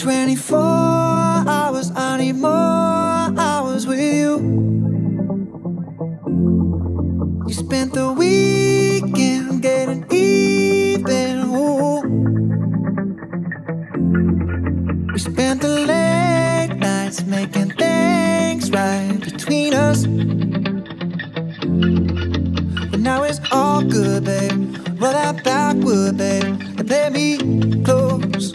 24 hours, I need more hours with you. You spent the weekend getting even, ooh. We spent the late nights making things right between us. But now it's all good, babe. Roll that backward, babe, and play me close.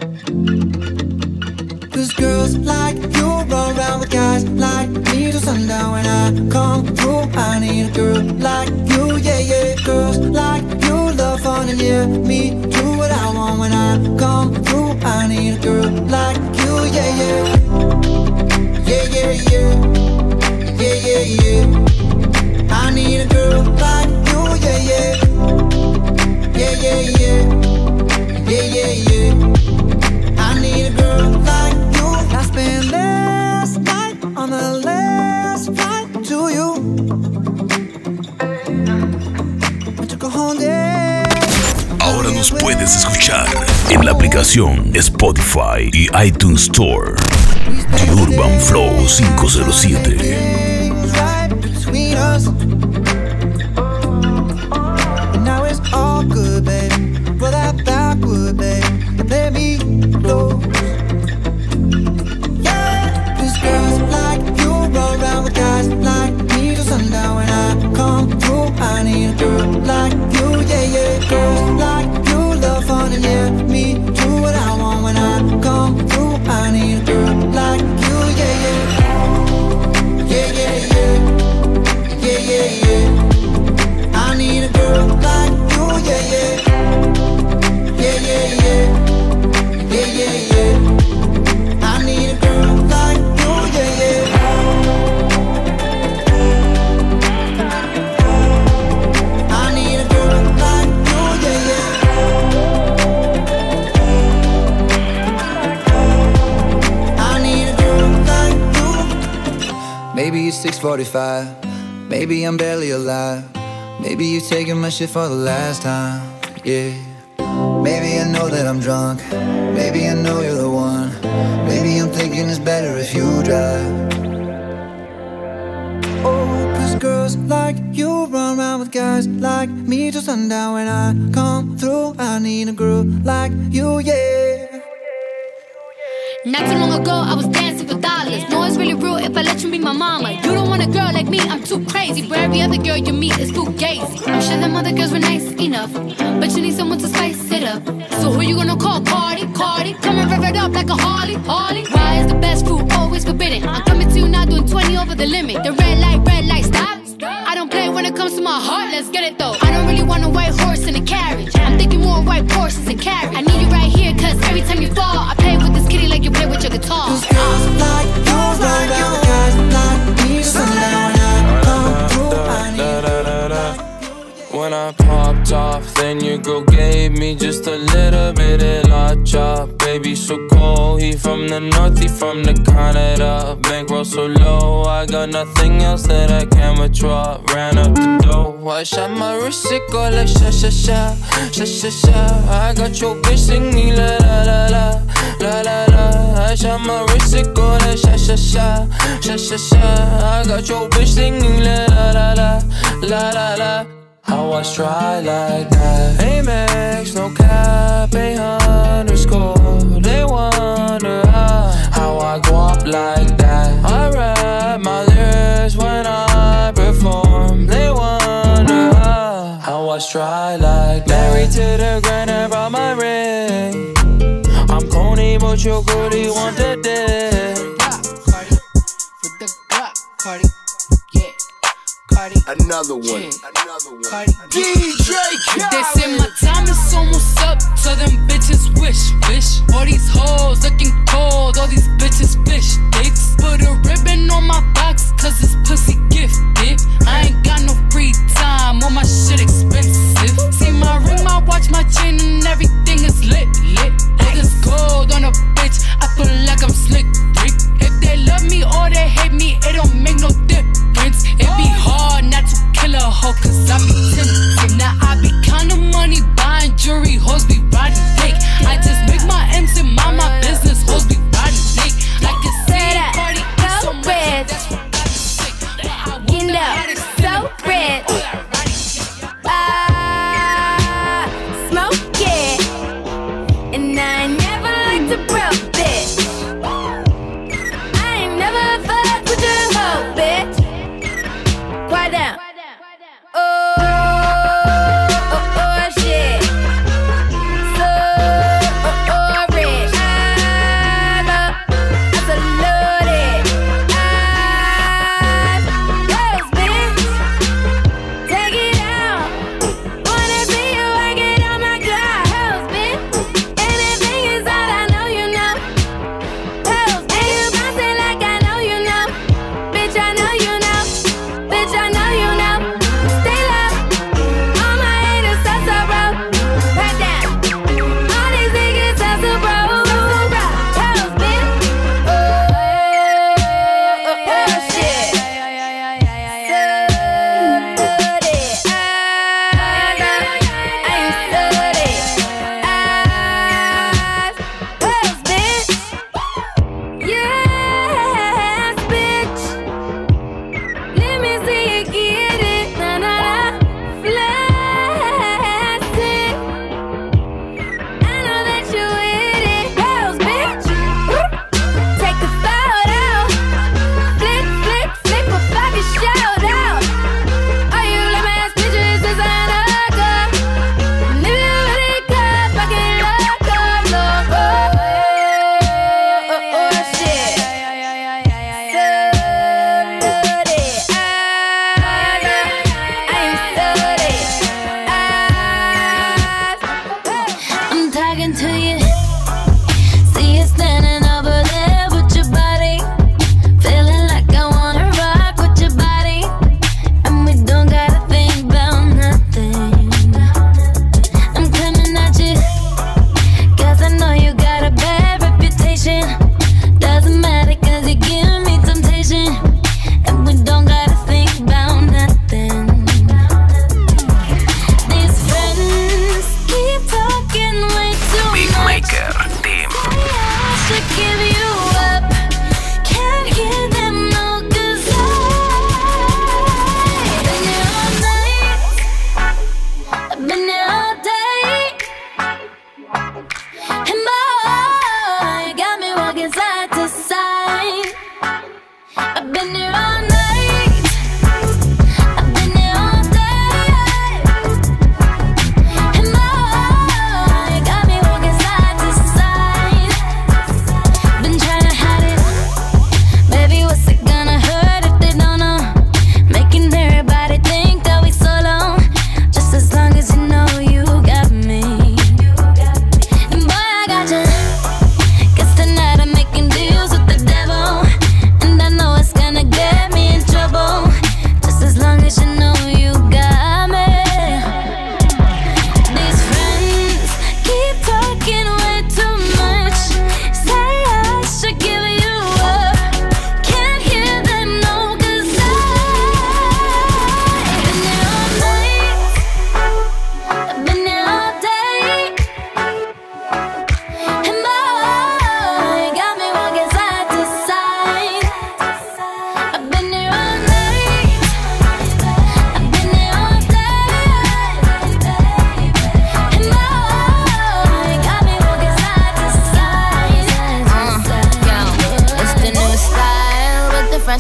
Cause girls like you run around with guys like me till sundown. When I come through, I need a girl like you, yeah, yeah. Girls like you love fun and yeah, me do what I want. When I come through, I need a girl like you, yeah, yeah. Yeah, yeah, yeah. Yeah, yeah, yeah. I need a girl like you, yeah, yeah. Yeah, yeah, yeah. Yeah, yeah, yeah. I need a girl like you. I spent last night on the last flight to you. I took a whole day. Ahora nos puedes escuchar en la aplicación Spotify y iTunes Store. The Urban Flow 507. Now it's all good, baby. Roll that backward, baby, and play me close. Yeah, 'cause girls like you roll around with guys like me till sundown. When I come through, I need a girl like you, yeah, yeah. Girls like you love fun and yeah, me do what I want. When I come through, I need a girl like you, yeah, yeah. Yeah, yeah, yeah. Yeah, yeah, yeah. I need a girl like you, yeah, yeah. Yeah, yeah, yeah. Yeah, yeah, yeah. I need a girl like you, yeah, yeah. I need a girl like you, yeah, yeah. I need a girl like you. Maybe it's 6:45. Maybe I'm barely alive. Maybe you're taking my shit for the last time, yeah. Maybe I know that I'm drunk. Maybe I know you're the one. Maybe I'm thinking it's better if you drive. Oh, 'cause girls like you run around with guys like me till sundown. When I come through, I need a girl like you, yeah. Not too long ago, I was dancing for dollars. No, it's really real if I let you be my mama. You don't want a girl like me, I'm too crazy. Where every other girl you meet is too gazy. I'm sure them other girls were nice enough, but you need someone to spice it up. So who you gonna call? Cardi, Cardi. Come and rev it up like a Harley, Harley. Why is the best fruit always forbidden? I'm coming to you now doing 20 over the limit. The red light, stop. I don't play when it comes to my heart, let's get it though. I don't really want a white horse in a carriage. I'm thinking more white horses and carriage. I need you right here, cause every time you fall, I play with this kitty like you play with your guitar. 'Cause girls like you run around with guys like me till sundown. When I come through, I need a girl like you, yeah. When I popped off, then your girl gave me just a little bit of la chop. Baby so cold, he from the north, he from the Canada. Bankroll so low, I got nothing else that I can withdraw. Ran up the dough, I shot my wrist, it go like sha sha sha, sha sha sha. I got your bitch singing la la la la, la la la. I shot my wrist, it go like sha sha sha, sha sha sha. I got your bitch singing la la la la, la la la. How I try like that? Amex, no cap, _. They wonder how I go up like that. I rap my lyrics when I perform. They wonder how I try like that. Married to the grind, I brought my ring. I'm Coney, but your girlie want the dick. Cardi, with the Glock, Cardi. Another one. Cardi. DJ Khaled. They say my time is almost up, so them bitches wish. All these hoes looking cold, all these bitches fish dicks. Put a ribbon on my box, cause it's pussy gifted. I ain't got no free time, all my shit expensive. See my ring, my watch, my chain, and everything is lit. All this gold on a bitch, I feel like I'm slick Rick. If they love me or they hate me, it don't make no difference. It be hard not to kill a hoe, cause I be tempted. Now I be counting money, buying jewelry, hoes be riding dick. I just make my M's and mind my business,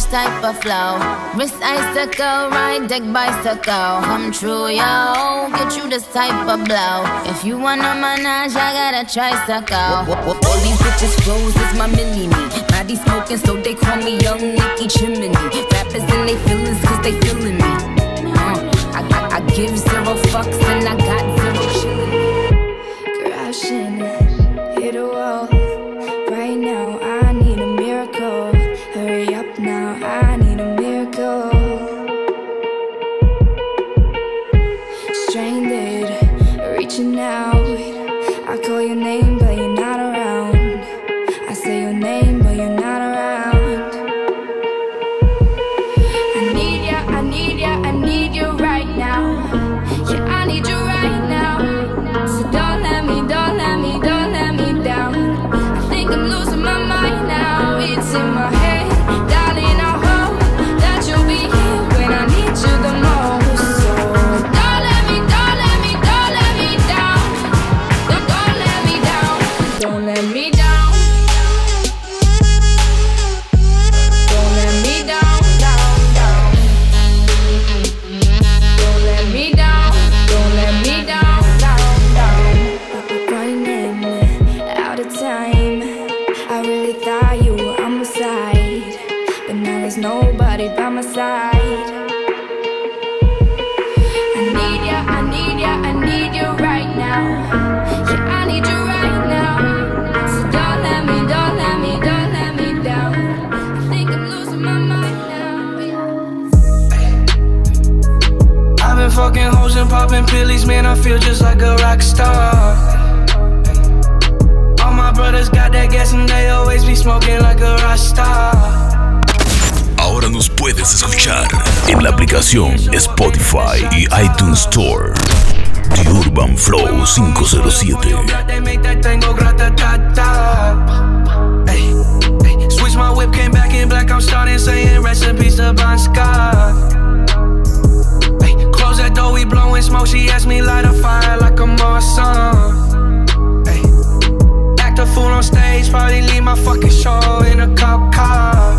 type of flow. Wrist icicle, ride deck bicycle. Come true, yo. Get you this type of blow. If you wanna manage, I got a tricycle. All these bitches flows is my mini-me. Body smoking, so they call me Young Nicky Chimney. Rappers in they feelings, cause they feeling me. I give zero fucks and I got zero chillin'. Crashing, hit a wall. Right now, I need a miracle. Hurry up now, I need a miracle. Stranded, reaching out. I call your name, but you're not around. I say your name, but you're not around. I need ya, I need ya, I need you right now. Yeah, I need you right now. So don't let me down. I think I'm losing my mind now. It's in my head, darling, I hope that you'll be here when I need you the most. So don't let me down. Don't let me down. Don't let me down. Don't let me down. Don't let me down. Don't let me down. Running out of time. I really thought you were on my side, but now there's nobody by my side. I need ya, I need ya, I need you right now. Yeah, I need you right now. So don't let me down. I think I'm losing my mind now. I've been fucking hoes and popping pillies, man, I feel just like a rock star. All my brothers got that gas and they always be smoking like a rock star. Ahora nos puedes escuchar en la aplicación Spotify y iTunes Store. The Urban Flow 507. Switch my whip, came back in black, I'm starting saying recipes to Bon Scott. Close that door, we blowing smoke, she asked me light a fire like a Marsan. Act a fool on stage, probably leave my fucking show in a cop car.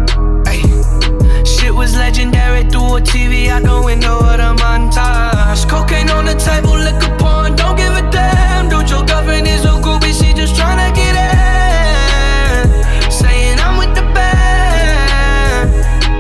Shit was legendary, through a TV out the window of the montage. Cocaine on the table, liquor porn, don't give a damn. Dude, your girlfriend is a groupie, she just tryna get in. Saying I'm with the band.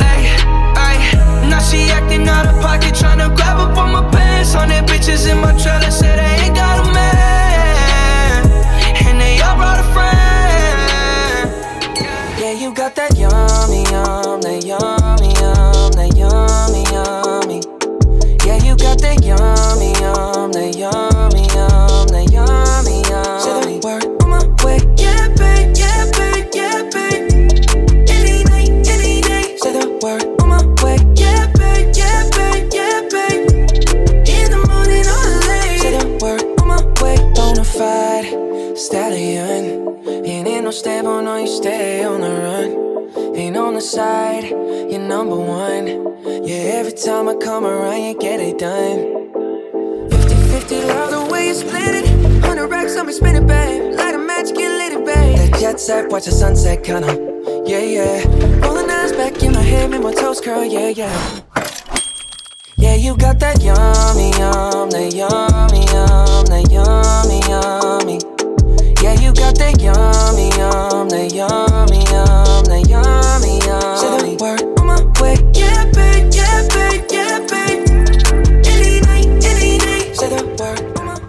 Now she acting out of pocket, tryna grab up on my pants. 100 bitches in my trailer, say they ain't got a man, and they all brought a friend. Yeah, you got that yummy, that yummy, that yummy, yummy. Yeah, you got that yummy, that yummy, that yummy, yummy. Say the word on my way, yeah, babe, yeah, babe, yeah, babe. Any night, any day. Say the word on my way, yeah, babe, yeah, babe, yeah, babe. In the morning or late. Say the word on my way. Bonafide stallion, ain't no stable, no, you stay on the run. Ain't on the side, you're number one. Yeah, every time I come around, you get it done. 50-50, love the way you split it. 100 racks on me, spin it, babe. Light a match, get lit, babe. That jet set, watch the sunset, kinda. Yeah, yeah. Rolling eyes back in my head, make my toes curl, yeah, yeah. Yeah, you got that yummy, that yummy, that yummy, yummy. Yeah, you got that yummy, that yummy, that yummy, yummy. Say the word on my way, yeah, babe, yeah, babe, yeah, babe. Any night, any day. Say the word on my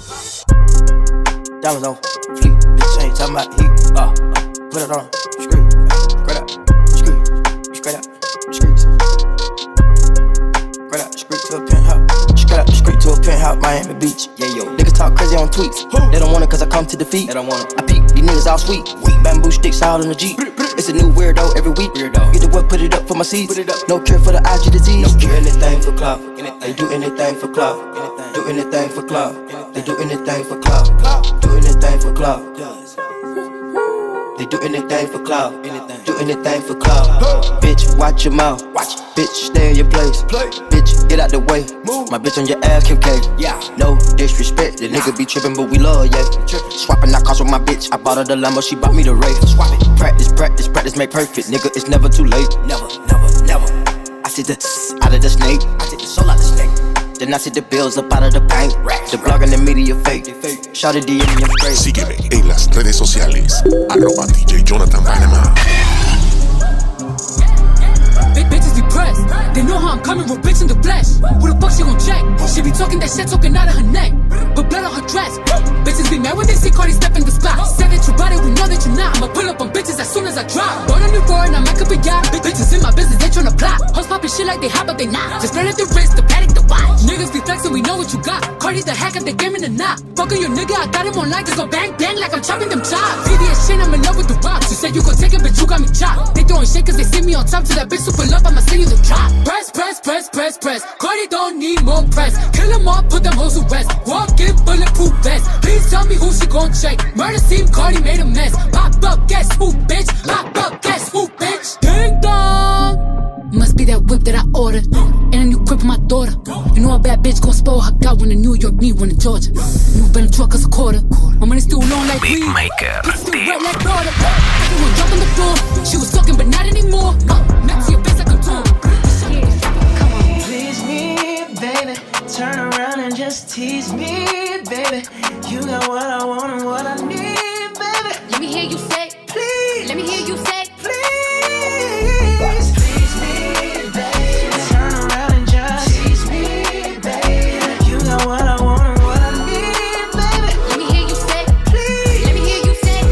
diamonds on fleek, bitch ain't talking about heat. Put it on, screw, straight up, screw, straight up, screws. Straight up, screw to a penthouse. Straight up, screw to a penthouse, Miami Beach. Yeah, yo. Niggas talk crazy on tweets. They don't want it cause I come to defeat. They don't want it. I peep, these niggas all sweet. Bamboo sticks out in the Jeep. It's a new weirdo every week. Get the what, put it up for my seeds. No cure for the IG disease. No cure, anything for clout. They do anything for clout. Do anything for clout. They do anything for clout. Do anything for clout. They do anything for clout. Do anything for clout. Bitch, watch your mouth. Watch it. Bitch, stay in your place. Bitch, get out the way. My bitch on your ass, Kim K. No disrespect, the nigga be trippin', but we love, yeah. Swapping out cars with my bitch. I bought her the Lambo, she bought me the Wraith. Swap it. Practice make perfect. Nigga, it's never too late. Never. I see the out of the snake. I take the soul out the snake. Then I see the bills up out of the bank. The blog and the media fake. Shout it DM in your face. Sígueme en las redes sociales. @DJ Jonathan Panama. Bitches be pressed. They know how I'm coming, real bitch in the flesh. Who the fuck she gon' check? She be talking that shit, talking out of her neck. But blood on her dress. Bitches be mad when they see Cardi step in the spot. Said that you bought it, we know that you not. I'ma pull up on bitches as soon as I drop. Born on the floor and I make up a yacht. Bitches in my business, they tryna plot. Hoes poppin' shit like they hot, but they not. Just flare at the wrist, the paddock, the watch. Niggas be flexin', we know what you got. Cardi's the hack of the game in the knot. Fuckin' your nigga, I got him online, just go bang bang like I'm chopping them chops. VVS shit, I'm in love with the rocks. You said you gon' take it, but you got me chopped. They throwin' shit cause they see me on top. To that bitch super love, I'ma send you the drop. Press. Cardi don't need more press. Kill them all, put them hoes to rest. Walk in bulletproof vest. Please tell me who she gon' check. Murder scene, Cardi made a mess. Pop up, guess who, bitch? Pop up, guess who, bitch? Ding dong. Must be that whip that I ordered. And a new crib for my daughter. You know a bad bitch gon' spoil her God when in New York, need one in Georgia. New Bentley truck is a quarter. My money still long like weed. Still wet like water. Everyone drop on the floor. She was talking, but not anymore. Next to your face like a tour. Please me, baby. Turn around and just tease me, baby. You got what I want and what I need, baby. Let me hear you say, please. Let me hear you say, please. Please me, baby. Turn around and just tease me, baby. You got what I want and what I need, baby. Let me hear you say, please. Let me hear you say,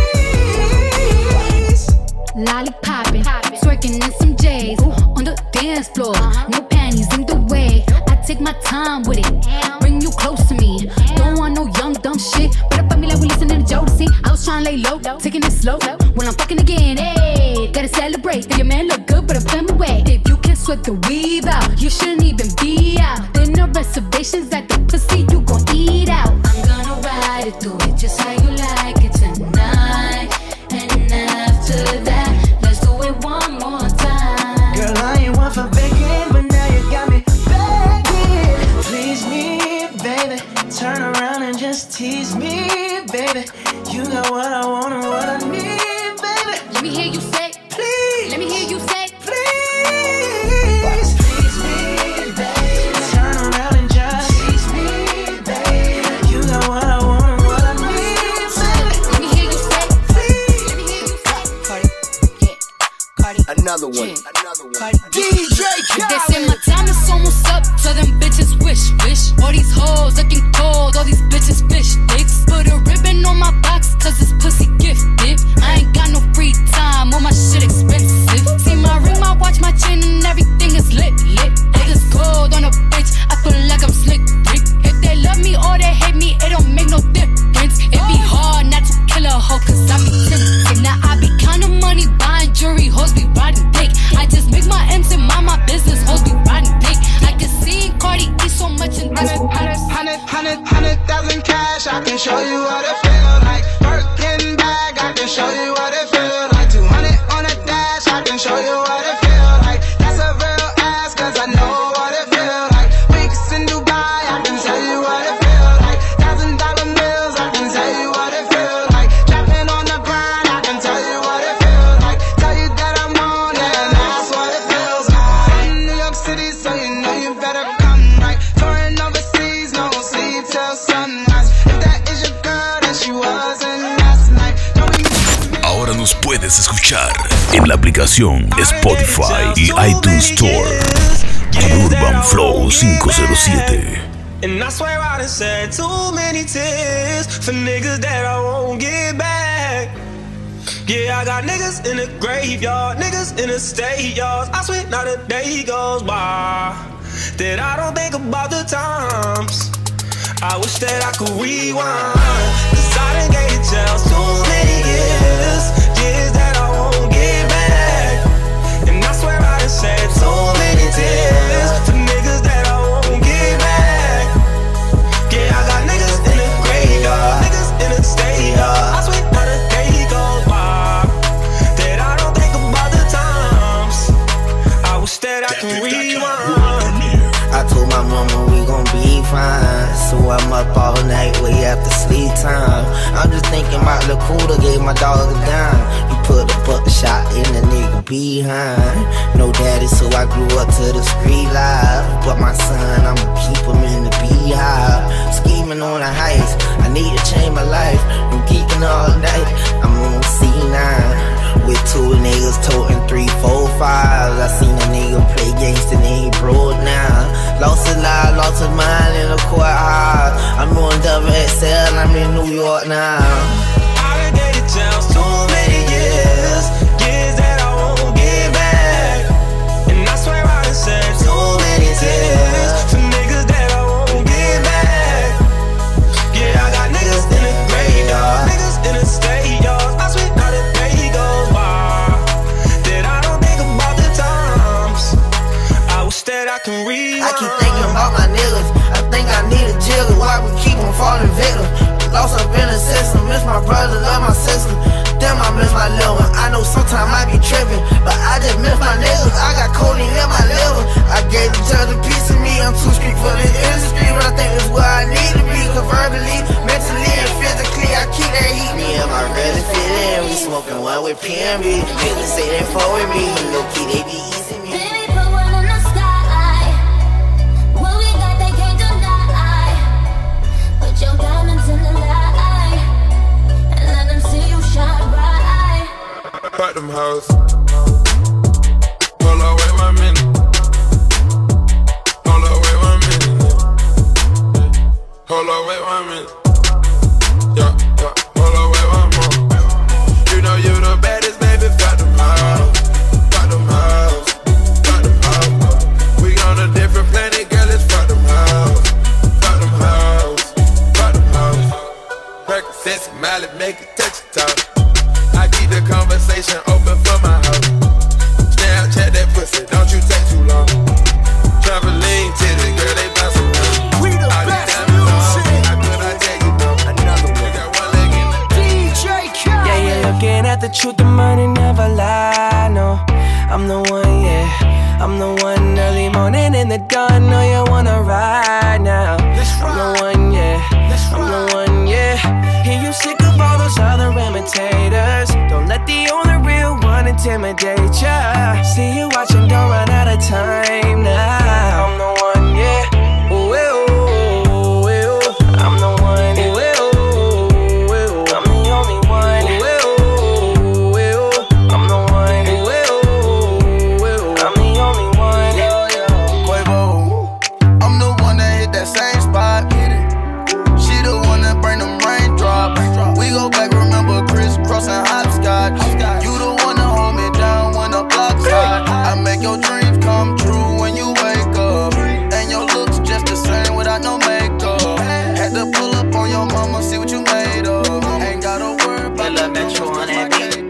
please. Lollipoppin', twerking in some J's on the dance floor. No panties in the way. I take my time with it. Bring you close to me. Don't want no young dumb shit. But up on me like we listening to Jodeci. I was trying to lay low, taking it slow. When I'm fucking again, hey, gotta celebrate. Your man look good, but I'm feeling away. If you can sweat the weave out, you shouldn't even be out. There no reservations at the pussy, you gon' eat out. I'm gonna ride it, do it just how you like it tonight. And after that, let's do it one more time. Girl, I ain't one for begging, but now you got me begging. Please me, baby. Turn around and just tease me, baby. You got what I want and what I need, baby. Let me hear you say, please. Let me hear you say, please. Please me, baby. Turn around and just tease me, baby. You got what I want and what I need, baby. Let me hear you say, please. Let me hear you say. Cardi. Another one. DJ Khaled. They say my time is almost up, so them bitches wish. All these hoes looking cold, all these bitches fish sticks. Put a ribbon on my box, cause it's pussy gifted. I ain't got no free time, all my shit expensive. See my ring, my watch, my chain, and everything is lit. Niggas gold on a bitch, I feel like I'm slick Rick. If they love me or they hate me, it don't make no difference. It be hard not to kill a hoe, cause I be tempted. Now I be counting money, buying jewelry, hoes be riding dick. I just make my M's and mind my business, hoes be riding dick. I can see Cardi eat so much in this. 100,000 cash, I can show you what it feel like. Birkin bag, I can show you what it feel like. 200 on a dash, I can show you what it feel like. That's a real ass, cause I know what it feel like. Weeks in Dubai, I can tell you what it feel like. $1,000 bills, I can tell you what it feel like. Trapping on the grind, I can tell you what it feel like. Tell you that I'm on it, and that's what it feels like. In New York City, so you know you better come right. Touring overseas, no sleep till sunrise. If that is your girl, then she wasn't last night. Ahora nos puedes escuchar en la aplicación Spotify y iTunes Store. Urban Flow 507. And I swear I done said too many tears for niggas that I won't get back. Yeah, I got niggas in the graveyard, niggas in the state yards. I swear not a day goes by that I don't think about the times. I wish that I could rewind, cause I done gave jails too many years that I won't get back. And I swear I done shed too many tears for niggas that I won't get back. Yeah, I got niggas in the graveyard, niggas in the state yard. I swear not a day goes by that I don't think about the times. I wish that I could time. I'm just thinking about Lil Cooler gave my dog a dime. He put a shot in the nigga behind. No daddy, so I grew up to the street life. But my son, I'ma keep him in the beehive. Scheming on the heist, I need to change my life. I'm geeking all night, I'm on C9. With 2 niggas toting 3, 4, 5. I seen a nigga play gangsta, then he broke now. Lost his life, lost his mind in the courthouse. I'm doing WXL, I'm in New York now. I done gave it chance too many years, years that I won't get back. And I swear I done shed too many tears for niggas that I won't get back. Yeah, I got niggas in the graveyard, niggas in the state yards. I swear how the day goes by that I don't think about the times I wish that I can rewind. I keep thinking about my niggas, I think I need a jigger. Why we keep on falling victim? Lost up in the system, miss my brother, love my sister. Damn, I miss my little one. I know sometimes I be tripping, but I just miss my niggas. I got codeine in my liver. I gave each other a piece of me. I'm too street for the industry, but I think that's where I need to be. Cause verbally, mentally, and physically, I keep that heat. Me and my really feeling, we smoking one with PNB. Niggas say they fuck with me, but low key they be easy me. Your diamonds in the light, and let them see you shine bright. Fuck them hoes. Hold on, wait 1 minute. Hold on, wait 1 minute. Hold on, wait 1 minute. Yeah, yeah. Hold on, wait 1 more. You know you the baddest, baby. Fuck them hoes. Fuck them hoes. Fuck them hoes. We on a different planet, girl. It's fuck them hoes. Fuck them hoes. Percocets, Miley, make it touch your toe. I keep the conversation open for my hoe. Snapchat that pussy, don't you take too long. Trampoline titties, girl, they bounce around. We the best music. How could I tell you no? Another one. Got 1 leg in the DJ Khaled. Yeah, you're looking at the truth, the money never lie, no. I'm the one, yeah. I'm the one early morning in the dawn. Know you wanna ride now. I'm the one, yeah. I'm the one, yeah. Hear you sick of all those other imitators. Don't let the only real one intimidate ya. See you watching, don't run out of time now. I'm the one, yeah. Ooh, ooh, ooh. I'm the one, ooh, ooh, ooh. I'm the only one, ooh, ooh, ooh. I'm the one, ooh, ooh, ooh. I'm the only one, Quavo. I'm the one that hit that same spot. She the one that bring them raindrops. We go back, remember crisscross and hopscotch. You the one that hold me down when the block's hot. I make your dreams come true when you wake up. And your looks just the same without no makeup. Had to pull up on your mama, see what you made of. Ain't gotta worry about the metro on that beat.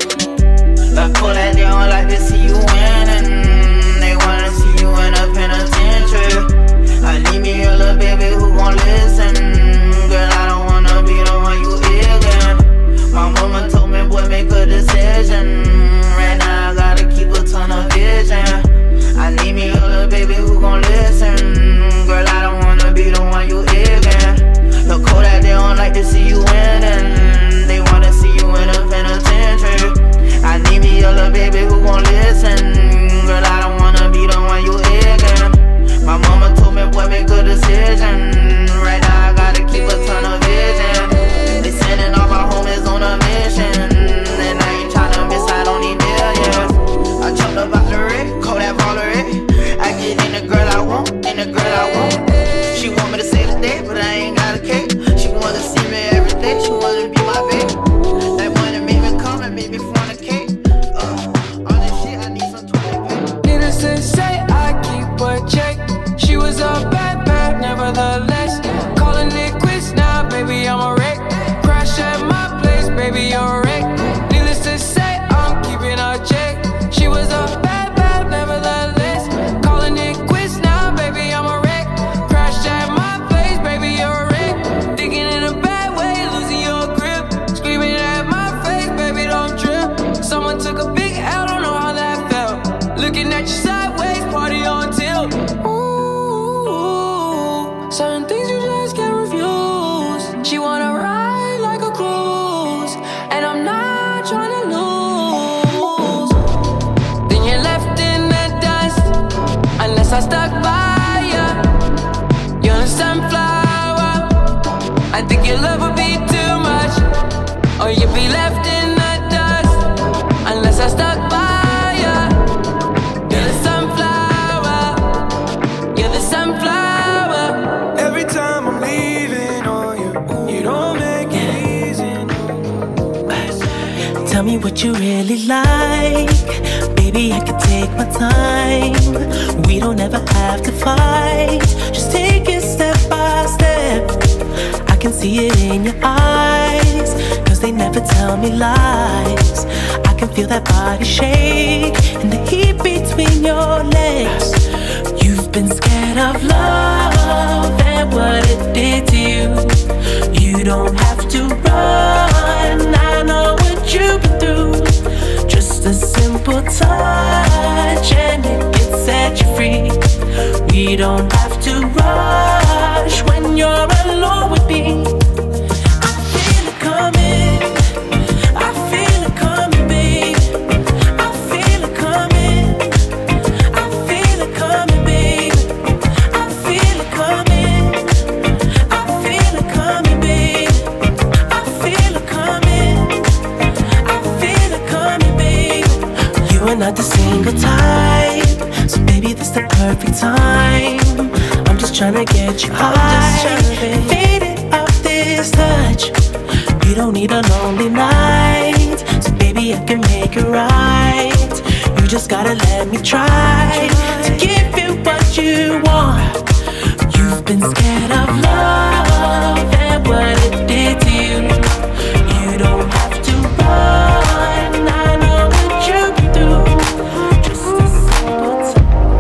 I pull that they don't like to see you winning. They wanna see you in a penitentiary. I need me a little baby who gon' listen. Girl, I don't wanna be the one you ignorant. My mama told me, boy, make a decision. Right now I gotta keep a ton of vision. I need me a little baby who gon' listen. Girl, I don't wanna be the one you ignorant. Look cold that they don't like to see you winning. They wanna see you in a penitentiary. I need me a little baby who gon' listen. Girl, I don't wanna be the one you ignorant. My mama told me, boy, make a decision. Right now I gotta keep a ton of vision. They sending all my homies on a mission. And I ain't tryna miss out on these millions. I jumped up out the red, call that Valerie. I get in the girl I want, in the girl I want. She want me to say the day, but I ain't got a cake. She wanna see me every day, she wanna be my baby. That money made me come and made me fornicate. All this shit, I need some toilet paper. Needless to say, I keep a check. She was a bad, nevertheless. Calling it quits now, baby, I'm a wreck. Crash at my place, baby, you're a wreck. Needless to say, I'm keeping a check. She was a bad, nevertheless. Calling it quits now, baby, I'm a wreck. Crash at my place, baby, you're a wreck. Thinking in a bad way, losing your grip. Screaming at my face, baby, don't trip. Someone took a big L, don't know how that felt. Looking at you sideways, party on tilt. Certain things you just can't refuse. She wanna ride like I stuck by ya. You're a sunflower. I think your love would be too much, or you'd be left in the dust. Unless I stuck by ya. You're the sunflower. You're the sunflower. Every time I'm leaving on you, you don't make it easy. Tell me what you really like. Baby, I can take my time. We don't ever have to fight. Just take it step by step. I can see it in your eyes, 'cause they never tell me lies. I can feel that body shake and the heat between your legs. You've been scared of love and what it did to you. You don't have to run, I know what you've been through. Just a simple touch and it can set you free. We don't have to rush when you're alone with me. I feel it coming, I feel it coming, babe. I feel it coming, I feel it coming, babe. I feel it coming, I feel it coming, babe. I feel it coming, I feel it coming, babe. You are not the single type, so baby, this the perfect time. I'm just tryna get you high, faded off this touch. You don't need a lonely night, so baby, I can make it right. You just gotta let me try to give you what you want. You've been scared of love and what it did to you. You don't have to run, I know what you've been through. Just a simple touch.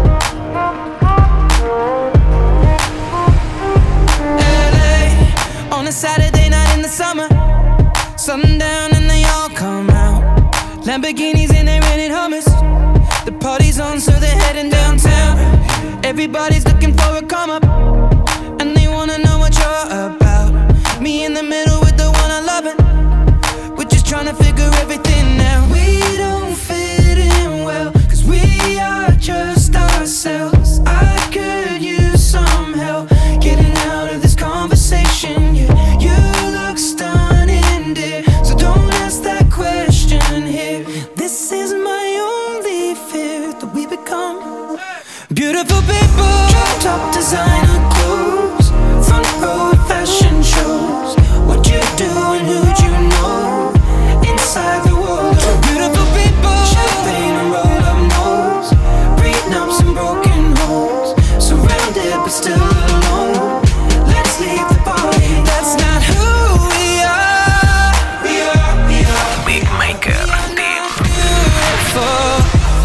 On a Saturday night in the summer, sundown and they all come out. Lamborghinis and they rented Hummers. The party's on, so they're heading downtown. Everybody's looking for a come up, and they wanna know what you're about. Me in the middle with the one I love it. We're just trying to figure everything out. We don't fit in well, 'cause we are just ourselves. I could use some help getting out of this conversation. You look stunning, dear, so don't ask that question here. This is my only fear, that we become beautiful people. Drop-top designer clothes, front row at fashion shows. What you do and who'd you know? Inside the world of beautiful people. Champagne and roll-up nose, prenups and broken homes. Surrounded but still alone. Let's leave the party. That's not who we are. We are Big Maker. beautiful.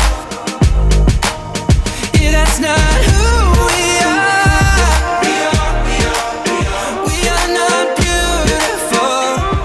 Yeah, that's not who we are. We are not beautiful.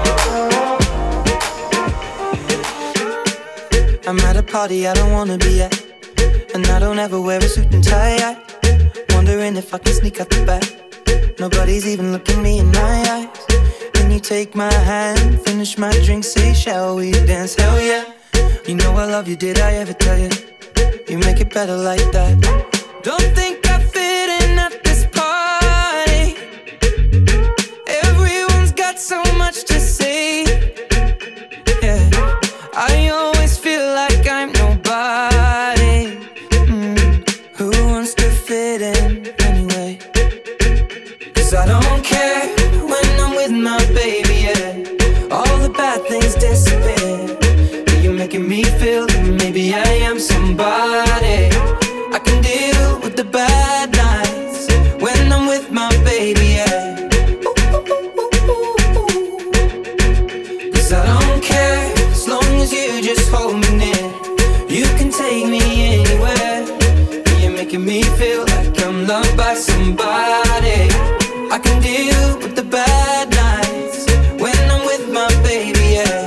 I'm at a party I don't wanna be at, and I don't ever wear a suit and tie. Wondering if I can sneak out the back. Nobody's even looking me in my eyes. Then you take my hand, finish my drink, say, shall we dance? Hell yeah. You know I love you, did I ever tell you? You make it better like that. Don't think I fit in at this party. Everyone's got so much to say. Yeah, I always feel like I'm nobody. Who wants to fit in anyway? 'Cause I don't care when I'm with my baby, yeah. All the bad things disappear. You're making me feel that maybe I am somebody. I can deal with the bad nights when I'm with my baby, yeah. 'Cause I don't care as long as you just hold me near. You can take me anywhere. You're making me feel like I'm loved by somebody. I can deal with the bad nights when I'm with my baby, yeah.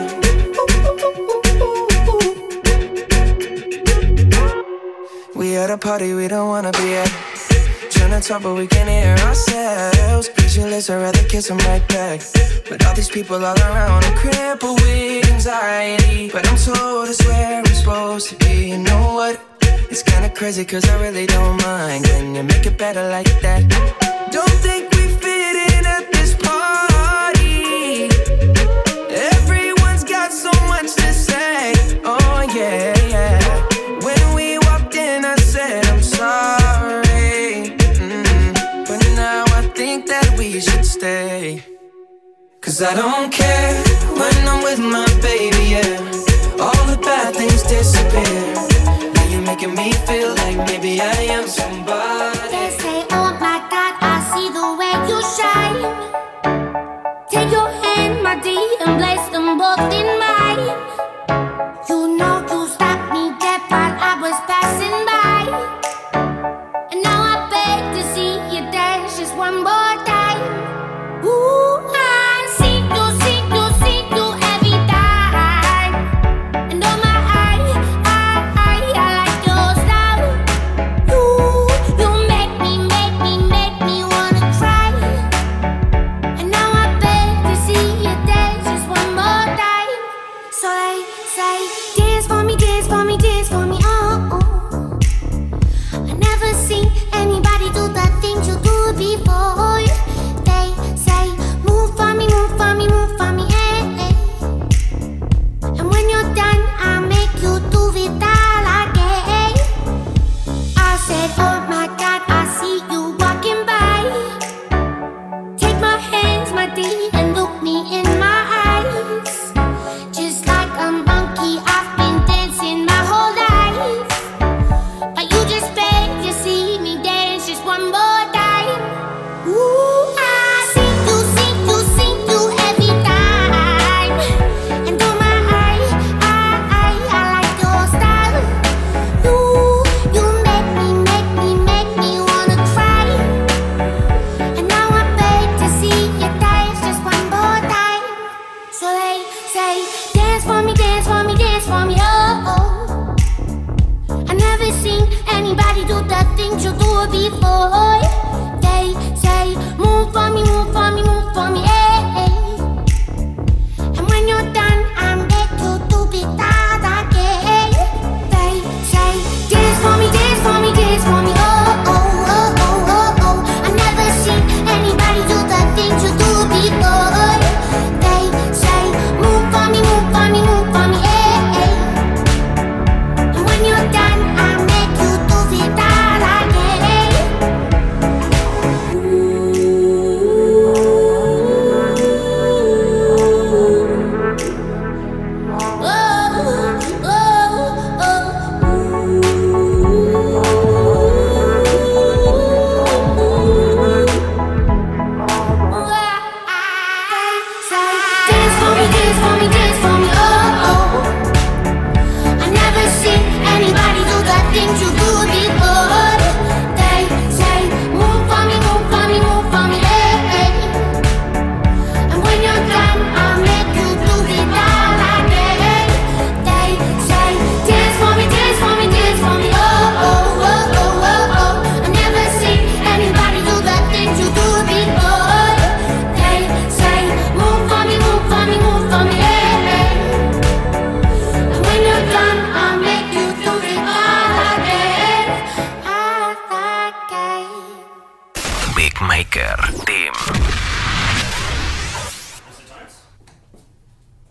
We at a party we don't wanna be at. Tryna talk but we can't hear ourselves. Pictureless, I'd rather kiss them right back. But all these people all around, I'm crippled with anxiety. But I'm told it's where I'm supposed to be. You know what? It's kinda crazy cause I really don't mind. Can you make it better like that? Don't think we fit in at this party. Everyone's got so much to say. Oh yeah, yeah. When we walked in I said I'm sorry. But now I think that we should stay. Cause I don't care when I'm with my baby, yeah. All the bad things disappear. Now you're making me feel like maybe I am somebody. They say, oh my God, I see the way you shine. Take your hand, my dear, and place them both in mine. You know you stopped me dead while I was passing by. And now I beg to see you dance just one more time. Ooh, I see you every time. And oh my, I like your style. You make me wanna cry. And now I beg to see you dance just one more time. So they say, dance for me, dance for me, dance for me, oh, oh. I never seen anybody do the things you do before. They say, move for me, move for me, move for me, eh, eh. And when you're done, I'll make you do it all again. I said, oh my God, I see you walking by. Take my hands, my dear,